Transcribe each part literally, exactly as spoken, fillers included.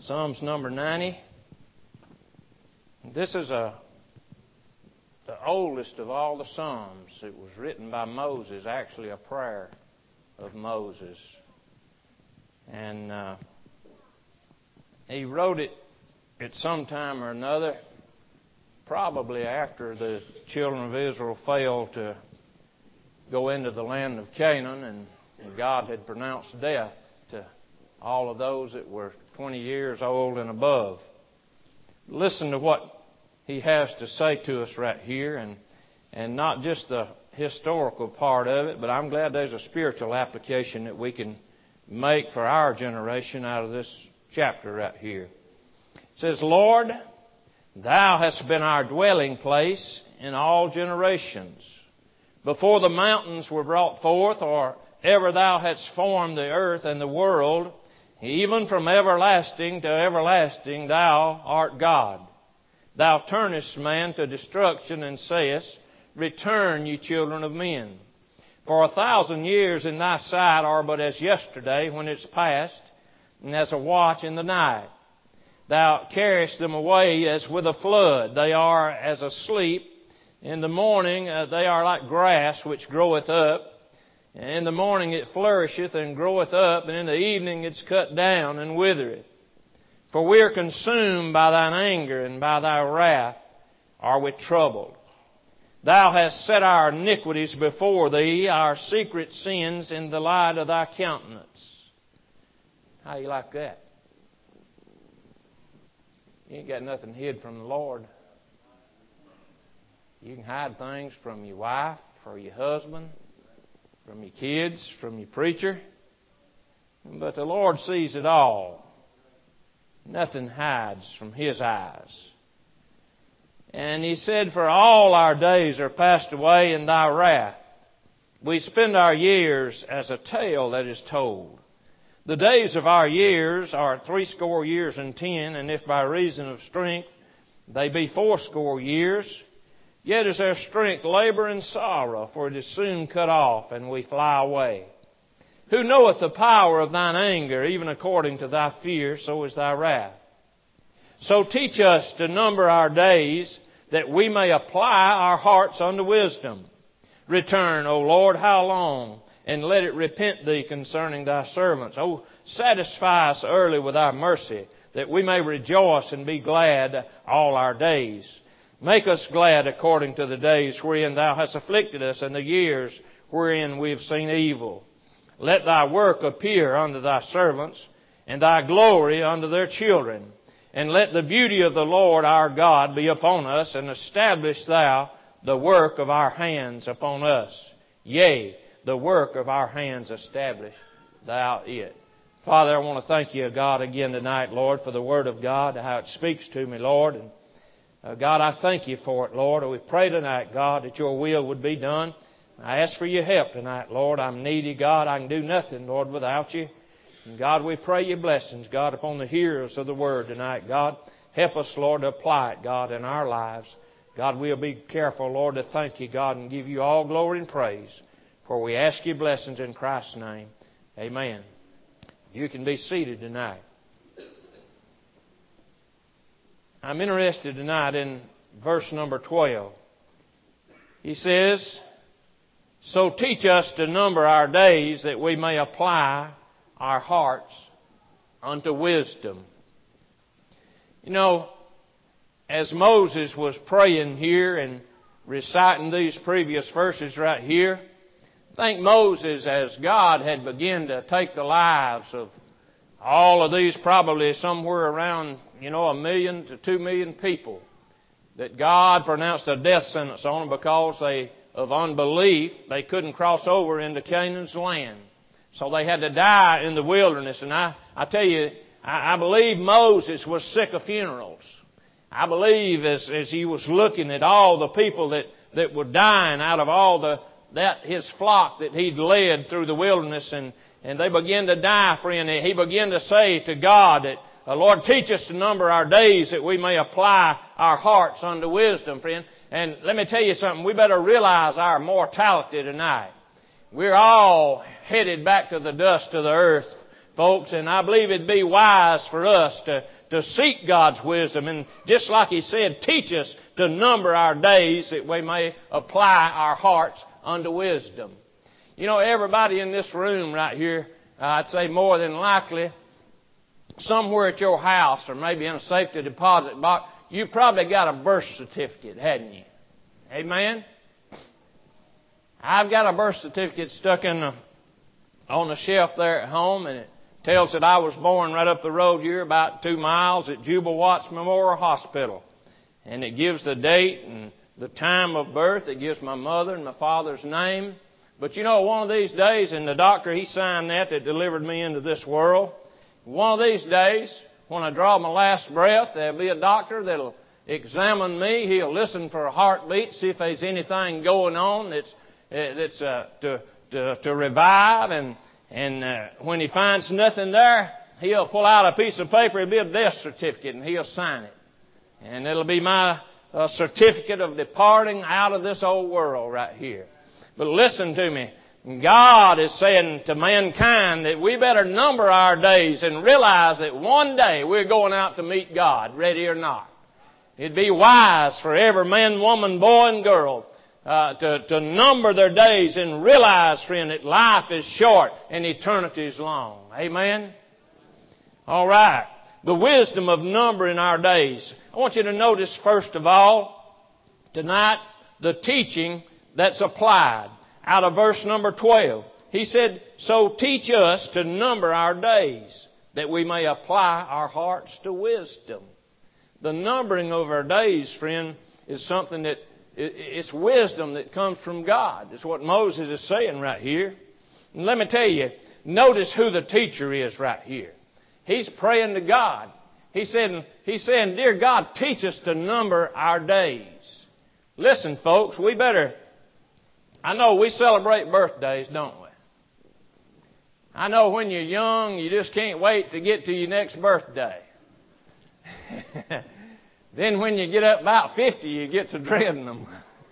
Psalms number ninety. This is a the oldest of all the Psalms. It was written by Moses, actually a prayer of Moses. And uh, he wrote it at some time or another, probably after the children of Israel failed to go into the land of Canaan, and, and God had pronounced death to all of those that were twenty years old and above. Listen to what he has to say to us right here, and and not just the historical part of it, but I'm glad there's a spiritual application that we can make for our generation out of this chapter right here. It says, Lord, Thou hast been our dwelling place in all generations. Before the mountains were brought forth, or ever Thou hadst formed the earth and the world, even from everlasting to everlasting Thou art God. Thou turnest man to destruction and sayest, Return, ye children of men. For a thousand years in Thy sight are but as yesterday when it's past, and as a watch in the night. Thou carriest them away as with a flood. They are as asleep. In the morning uh, they are like grass which groweth up. In the morning it flourisheth and groweth up, and in the evening it's cut down and withereth. For we are consumed by Thine anger, and by Thy wrath are we troubled. Thou hast set our iniquities before Thee, our secret sins in the light of Thy countenance. How you like that? You ain't got nothing hid from the Lord. You can hide things from your wife, from your husband, from your kids, from your preacher. But the Lord sees it all. Nothing hides from His eyes. And He said, For all our days are passed away in Thy wrath. We spend our years as a tale that is told. The days of our years are threescore years and ten, and if by reason of strength they be fourscore years, yet is their strength labor and sorrow, for it is soon cut off, and we fly away. Who knoweth the power of Thine anger, even according to Thy fear, so is Thy wrath. So teach us to number our days, that we may apply our hearts unto wisdom. Return, O Lord, how long? And let it repent Thee concerning Thy servants. Oh, satisfy us early with Thy mercy, that we may rejoice and be glad all our days. Make us glad according to the days wherein Thou hast afflicted us, and the years wherein we have seen evil. Let Thy work appear unto Thy servants, and Thy glory unto their children. And let the beauty of the Lord our God be upon us, and establish Thou the work of our hands upon us. Yea, the work of our hands establish Thou it. Father, I want to thank You, God, again tonight, Lord, for the Word of God, how it speaks to me, Lord. And uh, God, I thank You for it, Lord. And we pray tonight, God, that Your will would be done. I ask for Your help tonight, Lord. I'm needy, God. I can do nothing, Lord, without You. And God, we pray Your blessings, God, upon the hearers of the Word tonight, God. Help us, Lord, to apply it, God, in our lives. God, we'll be careful, Lord, to thank You, God, and give You all glory and praise. For we ask Your blessings in Christ's name. Amen. You can be seated tonight. I'm interested tonight in verse number twelve. He says, So teach us to number our days, that we may apply our hearts unto wisdom. You know, as Moses was praying here and reciting these previous verses right here, I think Moses, as God had begun to take the lives of all of these, probably somewhere around, you know, a million to two million people, that God pronounced a death sentence on them because they, of unbelief, they couldn't cross over into Canaan's land. So they had to die in the wilderness. And I, I tell you, I, I believe Moses was sick of funerals. I believe as, as he was looking at all the people that, that were dying out of all the that his flock that he'd led through the wilderness, and, and they began to die, friend. He began to say to God that, Lord, teach us to number our days, that we may apply our hearts unto wisdom, friend. And let me tell you something. We better realize our mortality tonight. We're all headed back to the dust of the earth folks, and I believe it'd be wise for us to, to seek God's wisdom. And just like He said, teach us to number our days that we may apply our hearts unto wisdom. You know, everybody in this room right here, uh, I'd say more than likely, somewhere at your house or maybe in a safety deposit box, you probably got a birth certificate, hadn't you? Amen? I've got a birth certificate stuck in the, on the shelf there at home, and it tells that I was born right up the road here about two miles at Jubal Watts Memorial Hospital. And it gives the date and the time of birth. It gives my mother and my father's name. But you know, one of these days, and the doctor, he signed that that delivered me into this world. One of these days, when I draw my last breath, there'll be a doctor that'll examine me. He'll listen for a heartbeat, see if there's anything going on that's, uh, that's uh, to, to, to revive. And, and uh, when he finds nothing there, he'll pull out a piece of paper. It'll be a death certificate, and he'll sign it. And it'll be my uh, certificate of departing out of this old world right here. But listen to me. God is saying to mankind that we better number our days and realize that one day we're going out to meet God, ready or not. It'd be wise for every man, woman, boy, and girl uh, to, to number their days and realize, friend, that life is short and eternity is long. Amen? All right. The wisdom of numbering our days. I want you to notice, first of all, tonight, the teaching that's applied. Out of verse number twelve, he said, so teach us to number our days, that we may apply our hearts to wisdom. The numbering of our days, friend, is something that, it's wisdom that comes from God. It's what Moses is saying right here. And let me tell you, notice who the teacher is right here. He's praying to God. He said, he's saying, dear God, teach us to number our days. Listen, folks, we better... I know we celebrate birthdays, don't we? I know when you're young, you just can't wait to get to your next birthday. Then when you get up about fifty, you get to dreading them.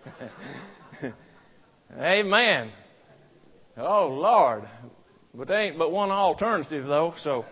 Amen. Oh, Lord. But there ain't but one alternative, though, so...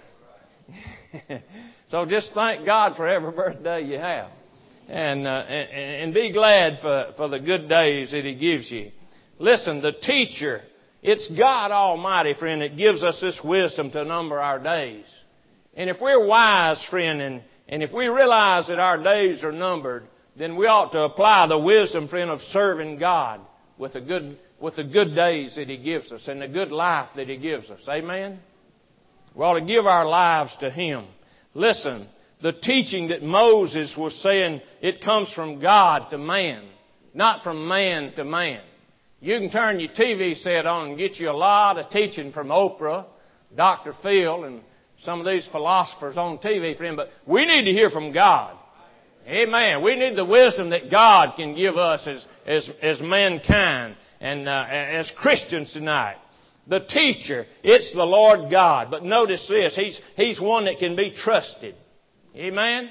so just thank God for every birthday you have. And, uh, and, and be glad for, for the good days that He gives you. Listen, the teacher, it's God Almighty, friend, that gives us this wisdom to number our days. And if we're wise, friend, and, and if we realize that our days are numbered, then we ought to apply the wisdom, friend, of serving God with the good, with the good days that He gives us and the good life that He gives us. Amen? We ought to give our lives to Him. Listen, the teaching that Moses was saying, it comes from God to man, not from man to man. You can turn your T V set on and get you a lot of teaching from Oprah, Doctor Phil, and some of these philosophers on T V, friend. But we need to hear from God. Amen. We need the wisdom that God can give us as as, as mankind and uh, as Christians tonight. The teacher, it's the Lord God. But notice this, He's He's one that can be trusted. Amen.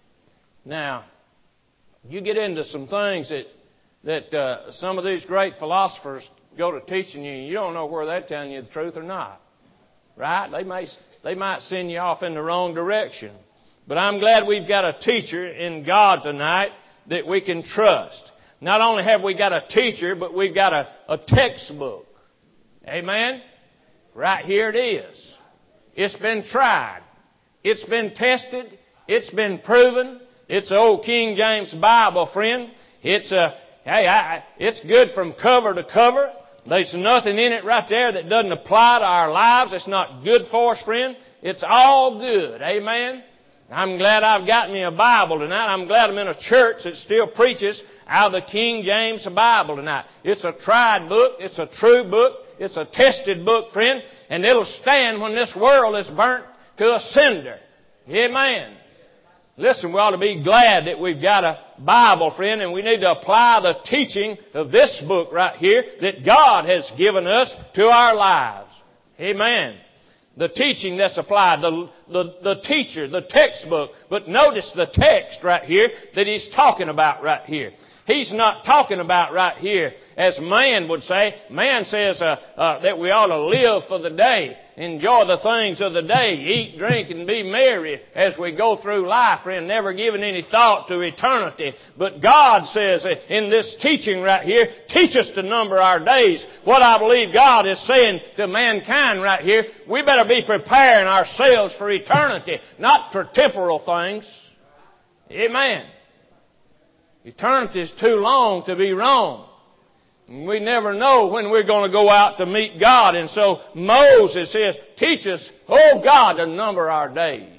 Now, you get into some things that that uh, some of these great philosophers go to teaching you, and you don't know whether they're telling you the truth or not. Right? They may, they might send you off in the wrong direction. But I'm glad we've got a teacher in God tonight that we can trust. Not only have we got a teacher, but we've got a, a textbook. Amen? Right here it is. It's been tried. It's been tested. It's been proven. It's the old King James Bible, friend. It's a Hey, I, it's good from cover to cover. There's nothing in it right there that doesn't apply to our lives. It's not good for us, friend. It's all good. Amen? I'm glad I've got me a Bible tonight. I'm glad I'm in a church that still preaches out of the King James Bible tonight. It's a tried book. It's a true book. It's a tested book, friend. And it'll stand when this world is burnt to a cinder. Amen. Listen, we ought to be glad that we've got a Bible, friend, and we need to apply the teaching of this book right here that God has given us to our lives. Amen. The teaching that's applied, the, the, the teacher, the textbook. But notice the text right here that he's talking about right here. He's not talking about right here as man would say. Man says uh, uh, that we ought to live for the day, enjoy the things of the day, eat, drink, and be merry as we go through life, and never giving any thought to eternity. But God says in this teaching right here, teach us to number our days. What I believe God is saying to mankind right here, we better be preparing ourselves for eternity, not for temporal things. Amen. Eternity is too long to be wrong. We never know when we're going to go out to meet God. And so Moses says, teach us, oh God, to number our days.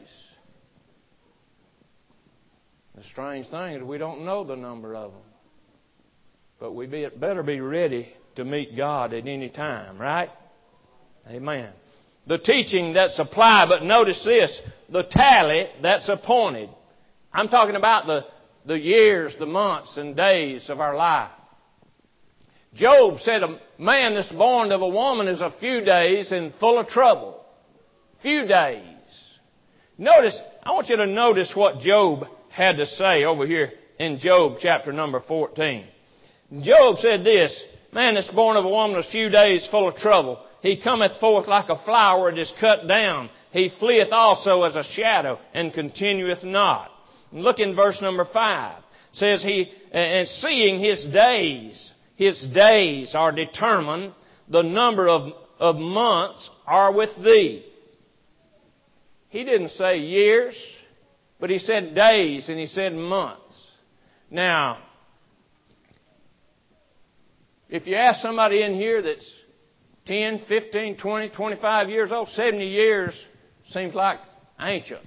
The strange thing is we don't know the number of them. But we be, better be ready to meet God at any time, right? Amen. The teaching that's applied, but notice this, the tally that's appointed. I'm talking about the, the years, the months, and days of our life. Job said a man that's born of a woman is a few days and full of trouble. Few days. Notice, I want you to notice what Job had to say over here in Job chapter number fourteen. Job said this, man that's born of a woman a few days full of trouble. He cometh forth like a flower that is cut down. He fleeth also as a shadow and continueth not. And look in verse number five. It says he, and seeing his days, his days are determined, the number of, of months are with thee. He didn't say years, but he said days and he said months. Now, if you ask somebody in here that's ten, fifteen, twenty, twenty-five years old, seventy years seems like ancient,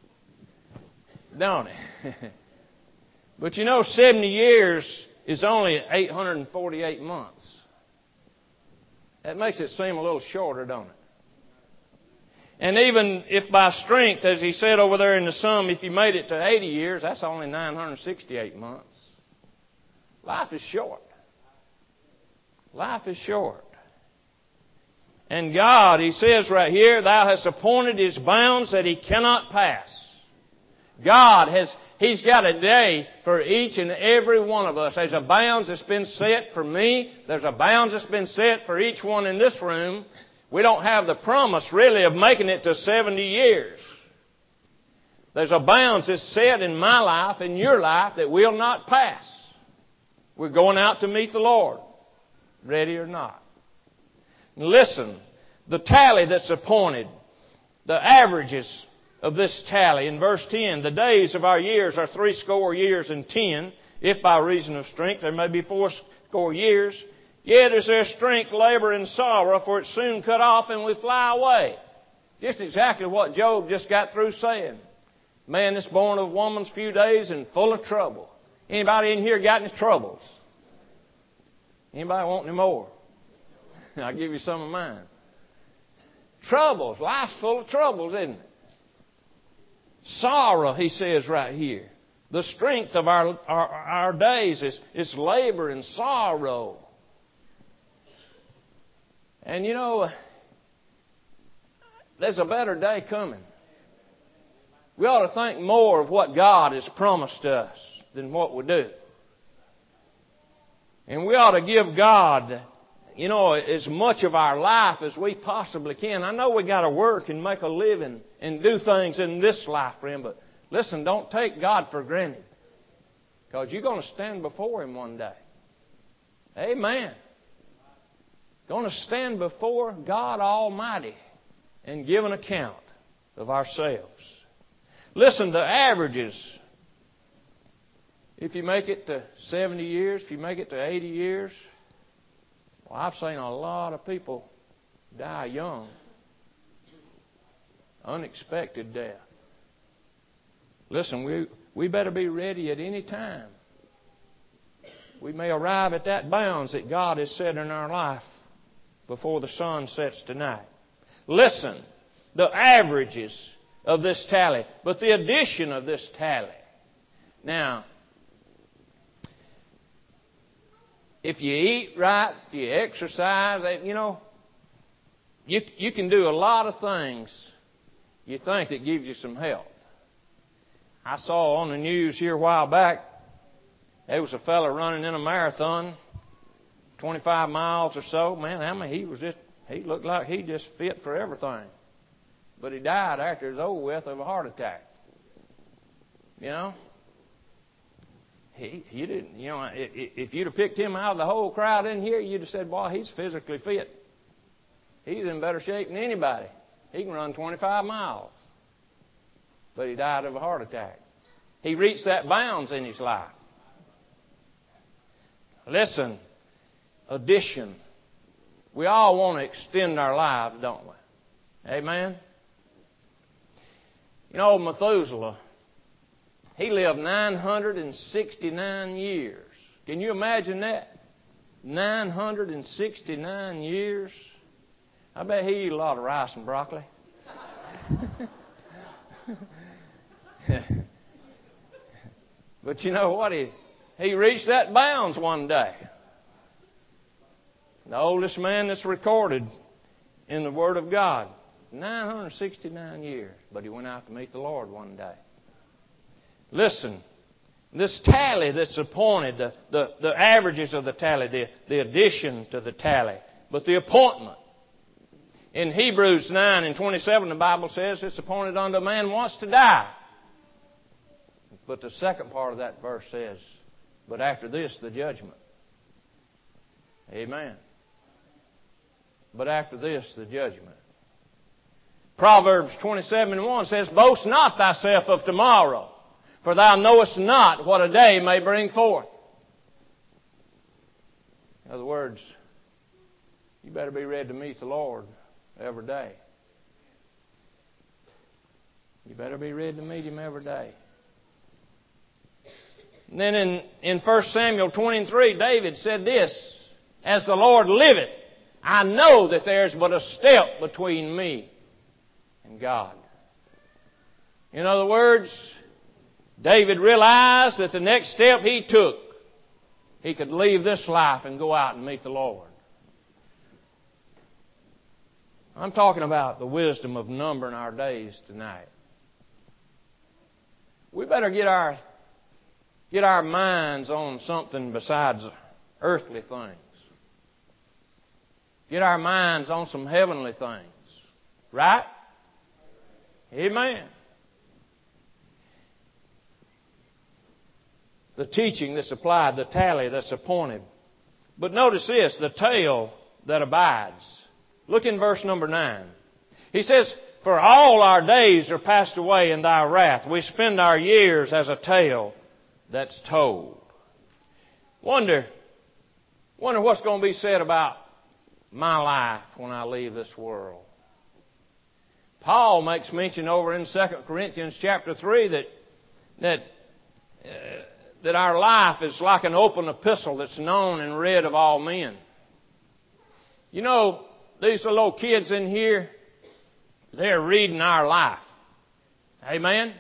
don't it? But you know, seventy years is only eight hundred forty-eight months. That makes it seem a little shorter, don't it? And even if by strength, as he said over there in the sum, if you made it to eighty years, that's only nine hundred sixty-eight months. Life is short. Life is short. And God, He says right here, Thou hast appointed His bounds that He cannot pass. God has, He's got a day for each and every one of us. There's a bounds that's been set for me. There's a bounds that's been set for each one in this room. We don't have the promise really of making it to seventy years. There's a bounds that's set in my life, in your life, that will not pass. We're going out to meet the Lord, ready or not. Listen, the tally that's appointed, the averages of this tally. In verse ten, the days of our years are threescore years and ten. If by reason of strength there may be fourscore years. Yet is there strength, labor, and sorrow, for it's soon cut off and we fly away. Just exactly what Job just got through saying. Man that's born of woman's few days and full of trouble. Anybody in here got any troubles? Anybody want any more? I'll give you some of mine. Troubles. Life's full of troubles, isn't it? Sorrow, he says right here. The strength of our, our, our days is, is labor and sorrow. And you know, there's a better day coming. We ought to think more of what God has promised us than what we do. And we ought to give God, you know, as much of our life as we possibly can. I know we got to work and make a living and do things in this life, friend, but listen, don't take God for granted. Because you're going to stand before Him one day. Amen. Going to stand before God Almighty and give an account of ourselves. Listen, the averages. If you make it to seventy years, if you make it to eighty years, well, I've seen a lot of people die young. Unexpected death. Listen, we, we better be ready at any time. We may arrive at that bounds that God has set in our life before the sun sets tonight. Listen, the averages of this tally, but the addition of this tally. Now, if you eat right, if you exercise, you know, you, you can do a lot of things you think that gives you some health. I saw on the news here a while back There was a fella running in a marathon, twenty-five miles or so. Man, I mean, he was just, he looked like he just fit for everything. But he died after it was over with of a heart attack. You know? He, he didn't, you know, if you'd have picked him out of the whole crowd in here, you'd have said, boy, he's physically fit. He's in better shape than anybody. He can run twenty-five miles. But he died of a heart attack. He reached that bounds in his life. Listen, addition. We all want to extend our lives, don't we? Amen? You know, Methuselah, he lived nine hundred sixty-nine years. Can you imagine that? nine hundred sixty-nine years. I bet he ate a lot of rice and broccoli. But you know what? He, he reached that bounds one day. The oldest man that's recorded in the Word of God. nine hundred sixty-nine years. But he went out to meet the Lord one day. Listen, this tally that's appointed, the, the, the averages of the tally, the, the addition to the tally, but the appointment. In Hebrews nine and twenty-seven, the Bible says it's appointed unto a man once to die. But the second part of that verse says, but after this, the judgment. Amen. But after this, the judgment. Proverbs twenty-seven and one says, boast not thyself of tomorrow, for thou knowest not what a day may bring forth. In other words, you better be ready to meet the Lord every day. You better be ready to meet Him every day. And then in, in First Samuel twenty-three, David said this, as the Lord liveth, I know that there's but a step between me and God. In other words, David realized that the next step he took, he could leave this life and go out and meet the Lord. I'm talking about the wisdom of numbering our days tonight. We better get our get our minds on something besides earthly things. Get our minds on some heavenly things. Right? Amen. The teaching that's applied, the tally that's appointed. But notice this, the tale that abides. Look in verse number nine. He says, for all our days are passed away in thy wrath. We spend our years as a tale that's told. Wonder, wonder what's going to be said about my life when I leave this world. Paul makes mention over in Second Corinthians chapter three that that uh, that our life is like an open epistle that's known and read of all men. You know, these little kids in here, they're reading our life. Amen?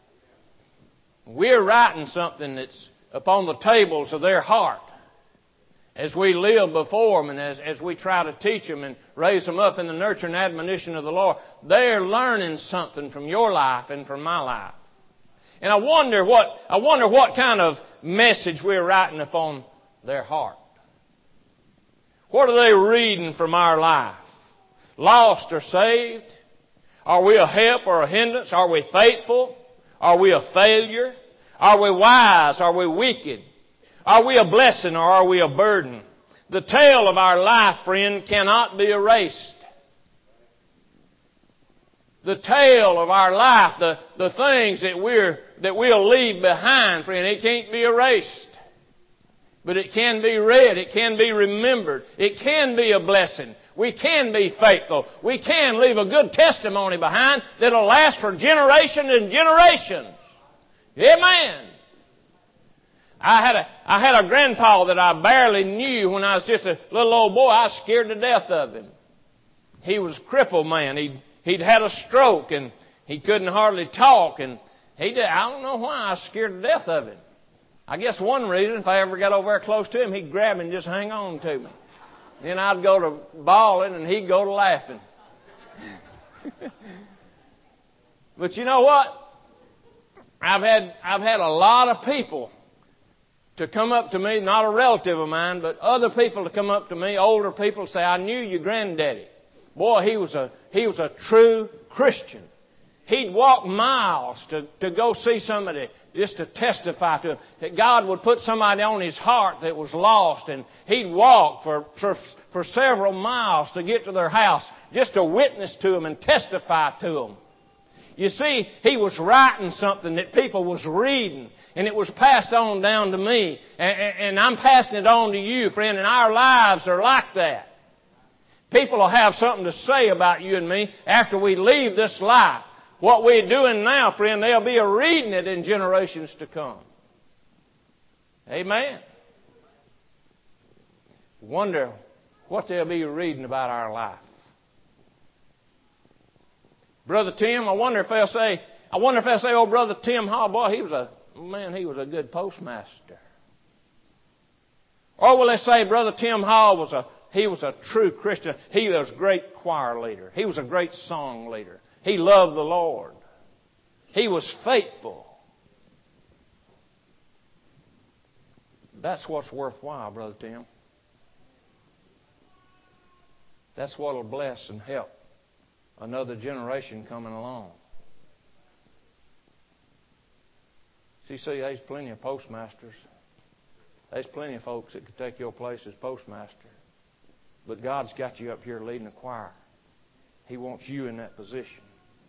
We're writing something that's upon the tables of their heart as we live before them and as, as we try to teach them and raise them up in the nurture and admonition of the Lord. They're learning something from your life and from my life. And I wonder what, I wonder what kind of message we're writing upon their heart. What are they reading from our life? Lost or saved? Are we a help or a hindrance? Are we faithful? Are we a failure? Are we wise? Are we wicked? Are we a blessing or are we a burden? The tale of our life, friend, cannot be erased. The tale of our life, the, the things that we're that we'll leave behind, friend, it can't be erased. But it can be read. It can be remembered. It can be a blessing. We can be faithful. We can leave a good testimony behind that'll last for generations and generations. Amen. I had a I had a grandpa that I barely knew when I was just a little old boy. I was scared to death of him. He was a crippled man. He'd he'd had a stroke and he couldn't hardly talk, and he did, I don't know why I was scared to death of him. I guess one reason, if I ever got over there close to him, he'd grab me and just hang on to me. Then I'd go to bawling and he'd go to laughing. But you know what? I've had I've had a lot of people to come up to me, not a relative of mine, but other people to come up to me, older people, say, I knew your granddaddy. Boy, he was a, he was a true Christian. He'd walk miles to, to go see somebody just to testify to him. That God would put somebody on his heart that was lost, and he'd walk for, for, for several miles to get to their house just to witness to them and testify to them. You see, he was writing something that people was reading, and it was passed on down to me, and, and I'm passing it on to you, friend, and our lives are like that. People will have something to say about you and me after we leave this life. What we're doing now, friend, they'll be reading it in generations to come. Amen. Wonder what they'll be reading about our life. Brother Tim, I wonder if they'll say, I wonder if they'll say, oh, Brother Tim Hall, boy, he was a, man, he was a good postmaster. Or will they say, Brother Tim Hall was a, he was a true Christian. He was a great choir leader. He was a great song leader. He loved the Lord. He was faithful. That's what's worthwhile, Brother Tim. That's what will bless and help another generation coming along. See, see, there's plenty of postmasters. There's plenty of folks that could take your place as postmaster. But God's got you up here leading a choir. He wants you in that position.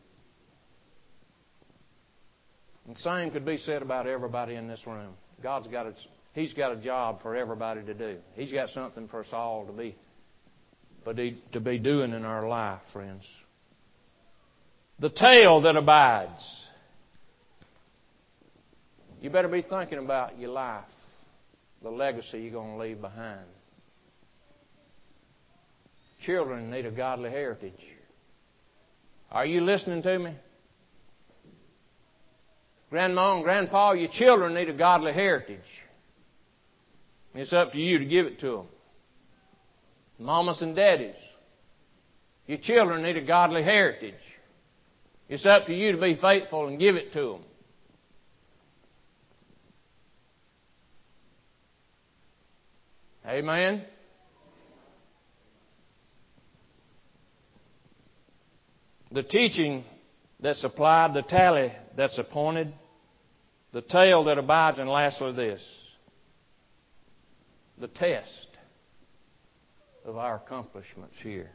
And the same could be said about everybody in this room. God's got a, He's got a job for everybody to do. He's got something for us all to be, to be doing in our life, friends. The tale that abides. You better be thinking about your life, the legacy you're going to leave behind. Children need a godly heritage. Are you listening to me? Grandma and Grandpa, your children need a godly heritage. It's up to you to give it to them. Mamas and daddies, your children need a godly heritage. It's up to you to be faithful and give it to them. Amen? The teaching that's applied, the tally that's appointed, the tale that abides, and lastly this, the test of our accomplishments here.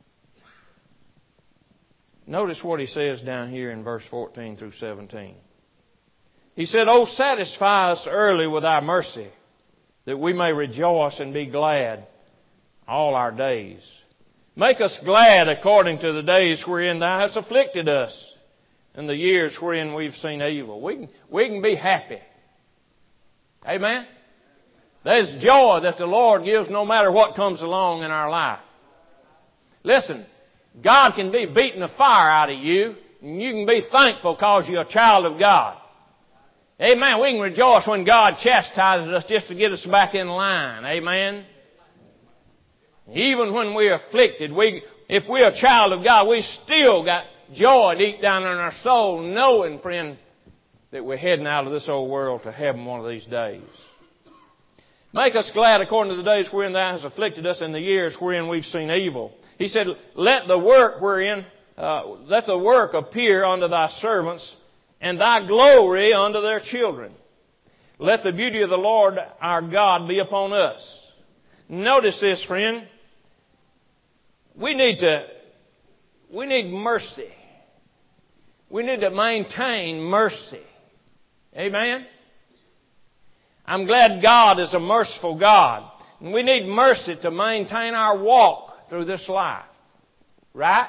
Notice what he says down here in verse fourteen through seventeen. He said, "Oh, satisfy us early with thy mercy, that we may rejoice and be glad all our days. Make us glad according to the days wherein thou hast afflicted us, and the years wherein we've seen evil." We can, we can be happy. Amen? There's joy that the Lord gives no matter what comes along in our life. Listen, God can be beating the fire out of you, and you can be thankful because you're a child of God. Amen. We can rejoice when God chastises us just to get us back in line. Amen. Even when we're afflicted, we, if we're a child of God, we still got joy deep down in our soul, knowing, friend, that we're heading out of this old world to heaven one of these days. Make us glad according to the days wherein thou hast afflicted us, and the years wherein we've seen evil. He said, let the work wherein, uh, let the work appear unto thy servants, and thy glory unto their children. Let the beauty of the Lord our God be upon us. Notice this, friend. We need to, we need mercy. We need to maintain mercy. Amen? I'm glad God is a merciful God. And we need mercy to maintain our walk through this life. Right?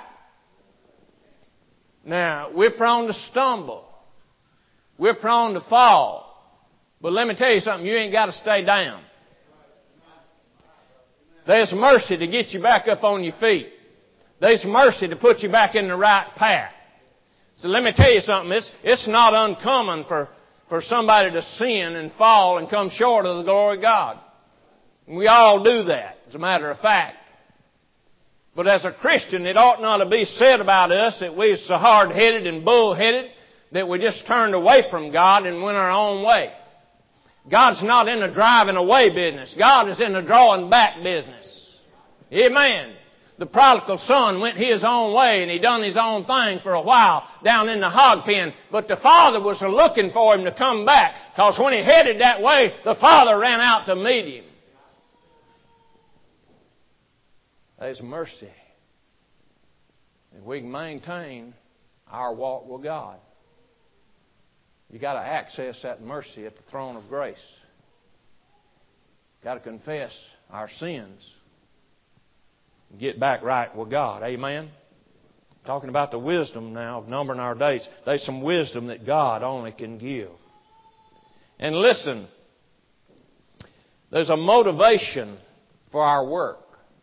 Now, we're prone to stumble. We're prone to fall. But let me tell you something, you ain't got to stay down. There's mercy to get you back up on your feet. There's mercy to put you back in the right path. So let me tell you something, it's, it's not uncommon for, for somebody to sin and fall and come short of the glory of God. We all do that, as a matter of fact. But as a Christian, it ought not to be said about us that we're so hard-headed and bull-headed that we just turned away from God and went our own way. God's not in the driving away business. God is in the drawing back business. Amen. The prodigal son went his own way and he done his own thing for a while down in the hog pen. But the father was looking for him to come back, because when he headed that way, the father ran out to meet him. There's mercy. If we can maintain our walk with God, you got to access that mercy at the throne of grace. Got to confess our sins. Get back right with God. Amen? Talking about the wisdom now of numbering our days. There's some wisdom that God only can give. And listen, there's a motivation for our work.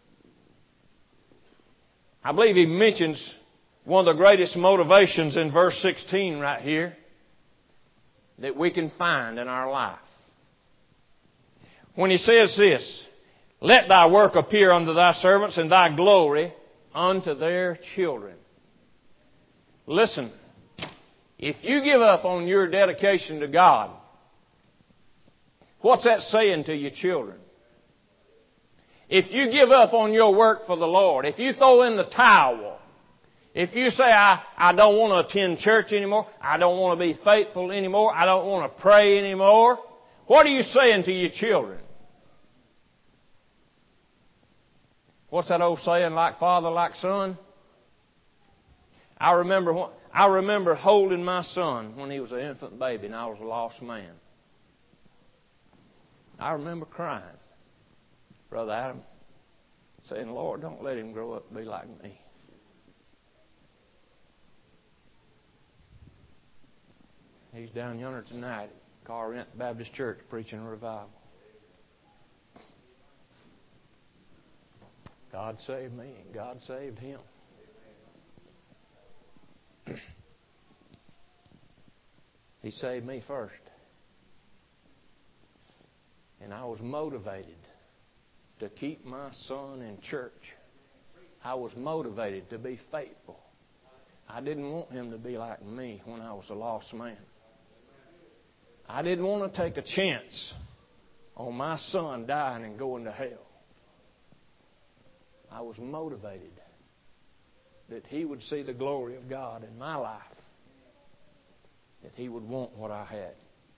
I believe he mentions one of the greatest motivations in verse sixteen right here that we can find in our life. When he says this, let thy work appear unto thy servants, and thy glory unto their children. Listen, if you give up on your dedication to God, what's that saying to your children? If you give up on your work for the Lord, if you throw in the towel, if you say, I, I don't want to attend church anymore, I don't want to be faithful anymore, I don't want to pray anymore, what are you saying to your children? What's that old saying, like father, like son? I remember I remember holding my son when he was an infant baby and I was a lost man. I remember crying, Brother Adam, saying, Lord, don't let him grow up to be like me. He's down yonder tonight at Car Rent Baptist Church preaching a revival. God saved me and God saved him. He saved me first. And I was motivated to keep my son in church. I was motivated to be faithful. I didn't want him to be like me when I was a lost man. I didn't want to take a chance on my son dying and going to hell. I was motivated that he would see the glory of God in my life, that he would want what I had.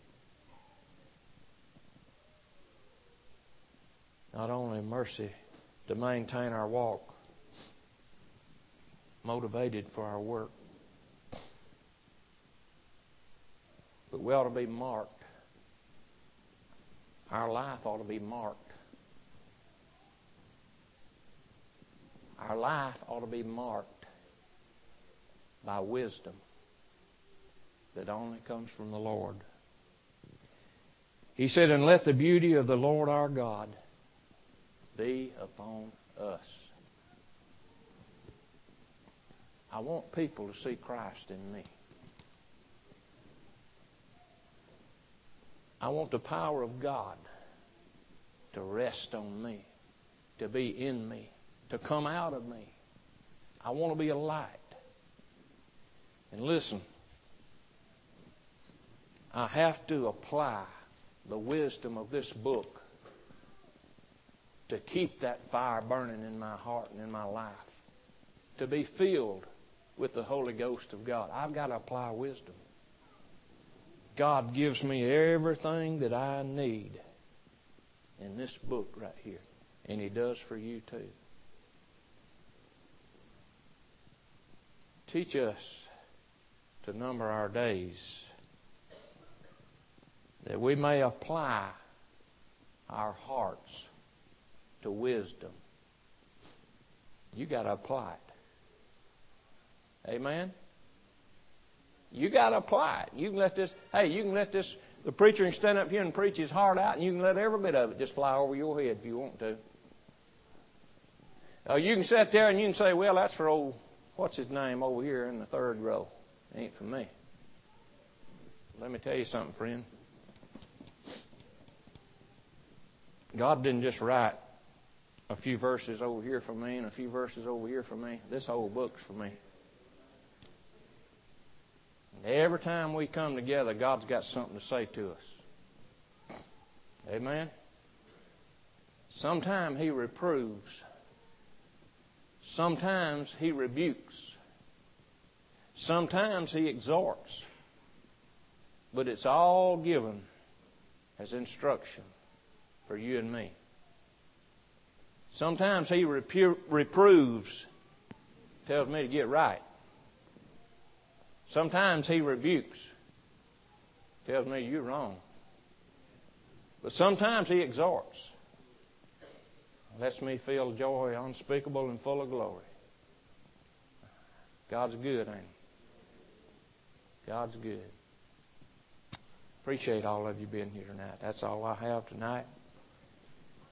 Not only mercy to maintain our walk, motivated for our work, but we ought to be marked. Our life ought to be marked. Our life ought to be marked by wisdom that only comes from the Lord. He said, and let the beauty of the Lord our God be upon us. I want people to see Christ in me. I want the power of God to rest on me, to be in me, to come out of me. I want to be a light. And listen, I have to apply the wisdom of this book to keep that fire burning in my heart and in my life, to be filled with the Holy Ghost of God. I've got to apply wisdom. God gives me everything that I need in this book right here. And He does for you too. Teach us to number our days that we may apply our hearts to wisdom. You got to apply it. Amen? You got to apply it. You can let this, hey, you can let this, the preacher can stand up here and preach his heart out, and you can let every bit of it just fly over your head if you want to. Uh, you can sit there and you can say, well, that's for old, what's his name over here in the third row. It ain't for me. Let me tell you something, friend. God didn't just write a few verses over here for me and a few verses over here for me. This whole book's for me. And every time we come together, God's got something to say to us. Amen. Sometimes He reproves. Sometimes He rebukes. Sometimes He exhorts. But it's all given as instruction for you and me. Sometimes He repro- reproves, tells me to get right. Sometimes He rebukes, tells me you're wrong. But sometimes He exhorts, lets me feel joy unspeakable and full of glory. God's good, ain't He? God's good. Appreciate all of you being here tonight. That's all I have tonight.